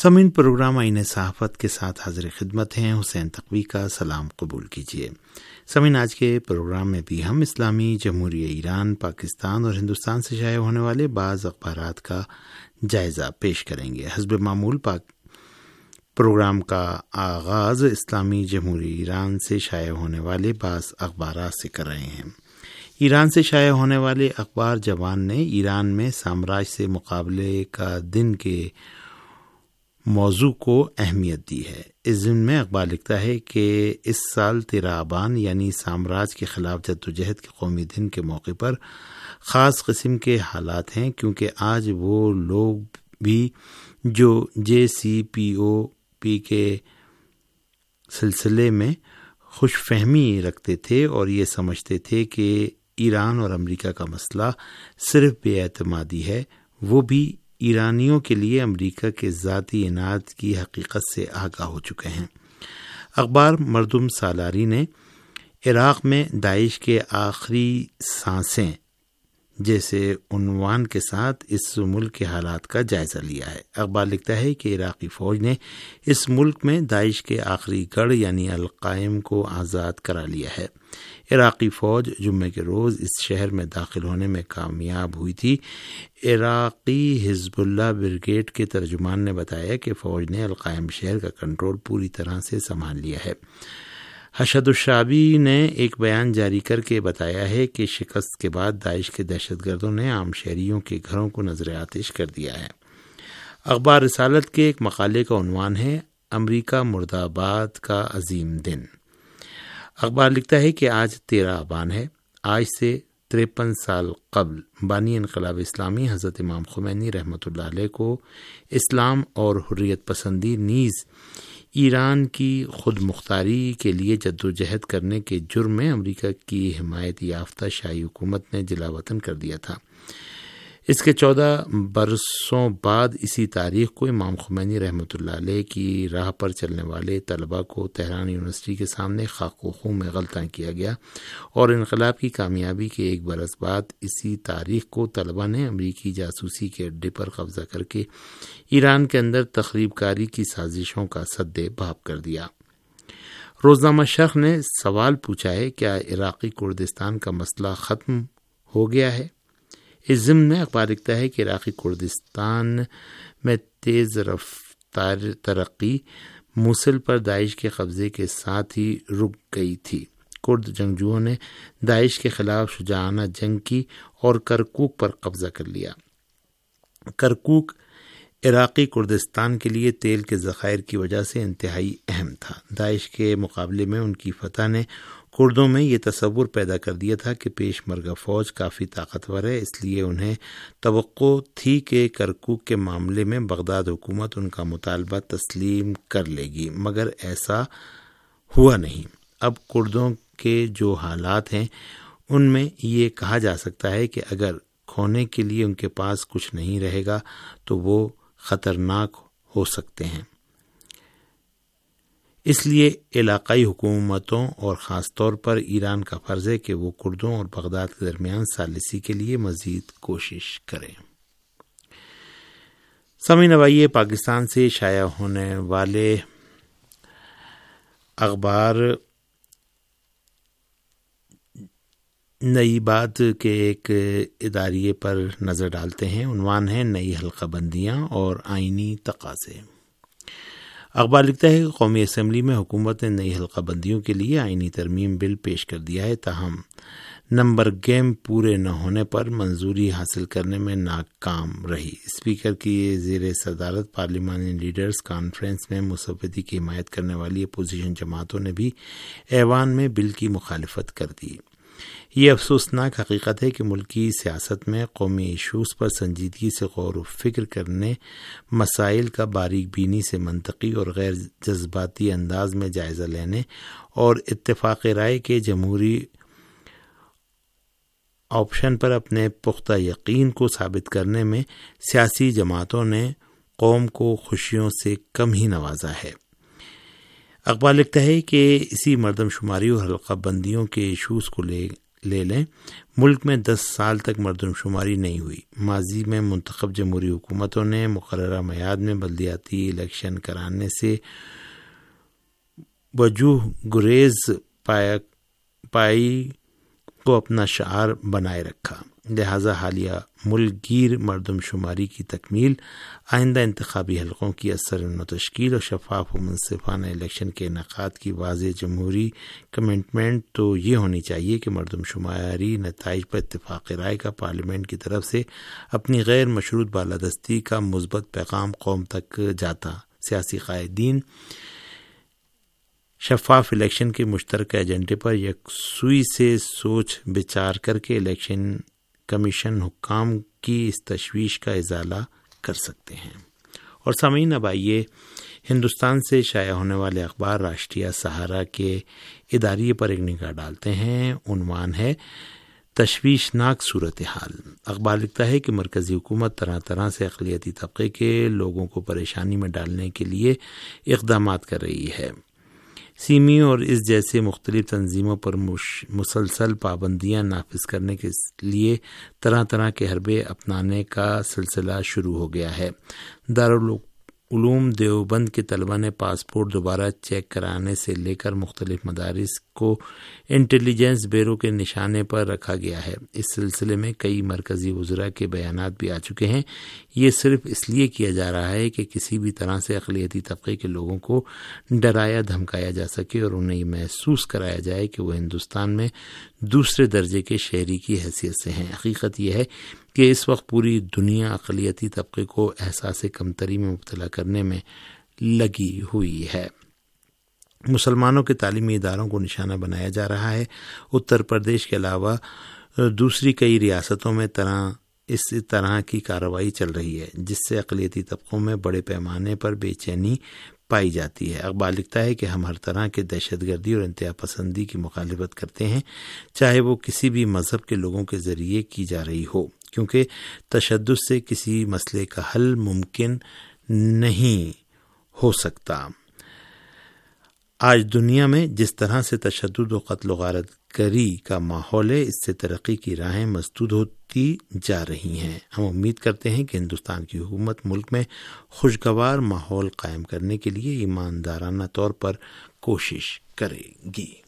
سامعین، پروگرام آئین صحافت کے ساتھ حاضر خدمت ہیں۔ حسین تقوی کا سلام قبول کیجیے۔ سامعین، آج کے پروگرام میں بھی ہم اسلامی جمہوریہ ایران، پاکستان اور ہندوستان سے شائع ہونے والے بعض اخبارات کا جائزہ پیش کریں گے۔ حسب معمول پروگرام کا آغاز اسلامی جمہوریہ ایران سے شائع ہونے والے بعض اخبارات سے کر رہے ہیں۔ ایران سے شائع ہونے والے اخبار جوان نے ایران میں سامراج سے مقابلے کا دن کے موضوع کو اہمیت دی ہے۔ اس ضمن میں اخبار لکھتا ہے کہ اس سال 13 آبان یعنی سامراج کے خلاف جدوجہد کے قومی دن کے موقع پر خاص قسم کے حالات ہیں، کیونکہ آج وہ لوگ بھی جو JCPOA کے سلسلے میں خوش فہمی رکھتے تھے اور یہ سمجھتے تھے کہ ایران اور امریکہ کا مسئلہ صرف بے اعتمادی ہے، وہ بھی ایرانیوں کے لیے امریکہ کے ذاتی اناد کی حقیقت سے آگاہ ہو چکے ہیں۔ اخبار مردم سالاری نے عراق میں داعش کے آخری سانسیں جیسے عنوان کے ساتھ اس ملک کے حالات کا جائزہ لیا ہے۔ اخبار لکھتا ہے کہ عراقی فوج نے اس ملک میں داعش کے آخری گڑھ یعنی القائم کو آزاد کرا لیا ہے۔ عراقی فوج جمعے کے روز اس شہر میں داخل ہونے میں کامیاب ہوئی تھی۔ عراقی حزب اللہ بریگیڈ کے ترجمان نے بتایا کہ فوج نے القائم شہر کا کنٹرول پوری طرح سے سنبھال لیا ہے۔ حشد الشعبی نے ایک بیان جاری کر کے بتایا ہے کہ شکست کے بعد داعش کے دہشت گردوں نے عام شہریوں کے گھروں کو نذر آتش کر دیا ہے۔ اخبار رسالت کے ایک مقالے کا عنوان ہے امریکہ مرد آباد کا عظیم دن۔ اخبار لکھتا ہے کہ آج 13 آبان ہے۔ آج سے 53 سال قبل بانی انقلاب اسلامی حضرت امام خمینی رحمۃ اللہ علیہ کو اسلام اور حریت پسندی نیز ایران کی خود مختاری کے لیے جدوجہد کرنے کے جرم میں امریکہ کی حمایت یافتہ شاہی حکومت نے جلا وطن کر دیا تھا۔ اس کے 14 برسوں بعد اسی تاریخ کو امام خمینی رحمۃ اللہ علیہ کی راہ پر چلنے والے طلباء کو تہران یونیورسٹی کے سامنے خاک و خون میں غلطاں کیا گیا، اور انقلاب کی کامیابی کے 1 برس بعد اسی تاریخ کو طلباء نے امریکی جاسوسی کے اڈے پر قبضہ کر کے ایران کے اندر تخریب کاری کی سازشوں کا سد باب کر دیا۔ روزنامہ شرق نے سوال پوچھا ہے، کیا عراقی کردستان کا مسئلہ ختم ہو گیا ہے؟ اس ضمن میں اخبار لکھتا ہے کہ عراقی کردستان میں تیز رفتار ترقی موصل پر داعش کے قبضے کے ساتھ ہی رک گئی تھی۔ کرد جنگجوؤں نے داعش کے خلاف شجاعانہ جنگ کی اور کرکوک پر قبضہ کر لیا۔ کرکوک عراقی کردستان کے لیے تیل کے ذخائر کی وجہ سے انتہائی اہم تھا۔ داعش کے مقابلے میں ان کی فتح نے کردوں میں یہ تصور پیدا کر دیا تھا کہ پیش مرگہ فوج کافی طاقتور ہے، اس لیے انہیں توقع تھی کہ کرکوک کے معاملے میں بغداد حکومت ان کا مطالبہ تسلیم کر لے گی، مگر ایسا ہوا نہیں۔ اب کردوں کے جو حالات ہیں ان میں یہ کہا جا سکتا ہے کہ اگر کھونے کے لیے ان کے پاس کچھ نہیں رہے گا تو وہ خطرناک ہو سکتے ہیں۔ اس لیے علاقائی حکومتوں اور خاص طور پر ایران کا فرض ہے کہ وہ کردوں اور بغداد کے درمیان ثالثی کے لیے مزید کوشش کریں۔ سامعین، اب آئیے پاکستان سے شائع ہونے والے اخبار نئی بات کے ایک اداریے پر نظر ڈالتے ہیں۔ عنوان ہے نئی حلقہ بندیاں اور آئینی تقاضے۔ اخبار لکھتا ہے کہ قومی اسمبلی میں حکومت نے نئی حلقہ بندیوں کے لیے آئینی ترمیم بل پیش کر دیا ہے، تاہم نمبر گیم پورے نہ ہونے پر منظوری حاصل کرنے میں ناکام رہی۔ اسپیکر کی زیر صدارت پارلیمانی لیڈرز کانفرنس میں مسودے کی حمایت کرنے والی اپوزیشن جماعتوں نے بھی ایوان میں بل کی مخالفت کر دی۔ یہ افسوسناک حقیقت ہے کہ ملکی سیاست میں قومی ایشوز پر سنجیدگی سے غور و فکر کرنے، مسائل کا باریک بینی سے منطقی اور غیر جذباتی انداز میں جائزہ لینے اور اتفاق رائے کے جمہوری آپشن پر اپنے پختہ یقین کو ثابت کرنے میں سیاسی جماعتوں نے قوم کو خوشیوں سے کم ہی نوازا ہے۔ اخبار لکھتا ہے کہ اسی مردم شماری اور حلقہ بندیوں کے ایشوز کو لے لے لیں، ملک میں 10 سال تک مردم شماری نہیں ہوئی۔ ماضی میں منتخب جمہوری حکومتوں نے مقررہ میعاد میں بلدیاتی الیکشن کرانے سے وجوہ گریز پائی کو اپنا شعار بنائے رکھا، لہذا حالیہ ملک گیر مردم شماری کی تکمیل، آئندہ انتخابی حلقوں کی اثر و تشکیل اور شفاف و منصفانہ الیکشن کے انعقاد کی واضح جمہوری کمٹمنٹ تو یہ ہونی چاہیے کہ مردم شماری نتائج پر اتفاق رائے کا پارلیمنٹ کی طرف سے اپنی غیر مشروط بالادستی کا مثبت پیغام قوم تک جاتا۔ سیاسی قائدین شفاف الیکشن کے مشترکہ ایجنڈے پر یکسوئی سے سوچ بچار کر کے الیکشن کمیشن حکام کی اس تشویش کا ازالہ کر سکتے ہیں۔ اور سامعین، اب آئیے ہندوستان سے شائع ہونے والے اخبار راشٹریہ سہارا کے اداریے پر ایک نگاہ ڈالتے ہیں۔ عنوان ہے تشویشناک صورتحال۔ اخبار لکھتا ہے کہ مرکزی حکومت طرح طرح سے اقلیتی طبقے کے لوگوں کو پریشانی میں ڈالنے کے لیے اقدامات کر رہی ہے۔ سیمی اور اس جیسے مختلف تنظیموں پر مسلسل پابندیاں نافذ کرنے کے لیے طرح طرح کے حربے اپنانے کا سلسلہ شروع ہو گیا ہے۔ دارالعلوم دیوبند کے طلبہ نے پاسپورٹ دوبارہ چیک کرانے سے لے کر مختلف مدارس کو انٹیلیجنس بیورو کے نشانے پر رکھا گیا ہے۔ اس سلسلے میں کئی مرکزی وزراء کے بیانات بھی آ چکے ہیں۔ یہ صرف اس لیے کیا جا رہا ہے کہ کسی بھی طرح سے اقلیتی طبقے کے لوگوں کو ڈرایا دھمکایا جا سکے اور انہیں یہ محسوس کرایا جائے کہ وہ ہندوستان میں دوسرے درجے کے شہری کی حیثیت سے ہیں۔ حقیقت یہ ہے کہ اس وقت پوری دنیا اقلیتی طبقے کو احساس کمتری میں مبتلا کرنے میں لگی ہوئی ہے۔ مسلمانوں کے تعلیمی اداروں کو نشانہ بنایا جا رہا ہے۔ اتر پردیش کے علاوہ دوسری کئی ریاستوں میں اس طرح کی کارروائی چل رہی ہے، جس سے اقلیتی طبقوں میں بڑے پیمانے پر بے چینی پائی جاتی ہے۔ اخبار لکھتا ہے کہ ہم ہر طرح کے دہشت گردی اور انتہا پسندی کی مخالفت کرتے ہیں، چاہے وہ کسی بھی مذہب کے لوگوں کے ذریعے کی جا رہی ہو، کیونکہ تشدد سے کسی مسئلے کا حل ممکن نہیں ہو سکتا۔ آج دنیا میں جس طرح سے تشدد و قتل و غارت گری کا ماحول ہے، اس سے ترقی کی راہیں مسدود ہوتی جا رہی ہیں۔ ہم امید کرتے ہیں کہ ہندوستان کی حکومت ملک میں خوشگوار ماحول قائم کرنے کے لیے ایماندارانہ طور پر کوشش کرے گی۔